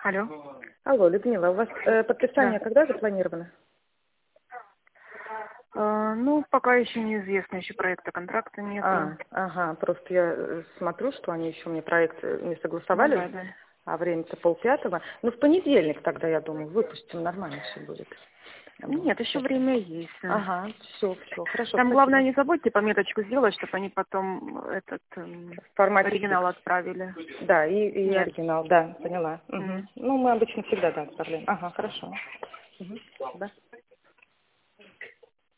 Алло. Алло, Людмила, у вас подписание Да. когда запланировано? Ну, пока еще неизвестно, еще проекта контракта нету. Ага, просто я смотрю, что они еще мне проект не Ну согласовали, да, да. а время-то 4:30. Ну, в понедельник тогда, я думаю, выпустим, нормально все будет. Вот, Нет, еще сейчас. время есть. Ага, все, хорошо, Там главное спасибо. не забудьте пометочку сделать, чтобы они потом этот В формате оригинал текст. отправили. Да, и Нет. оригинал, да, поняла. Угу. М. Ну, мы обычно всегда, да, отправляем. Ага, хорошо. Угу. Да.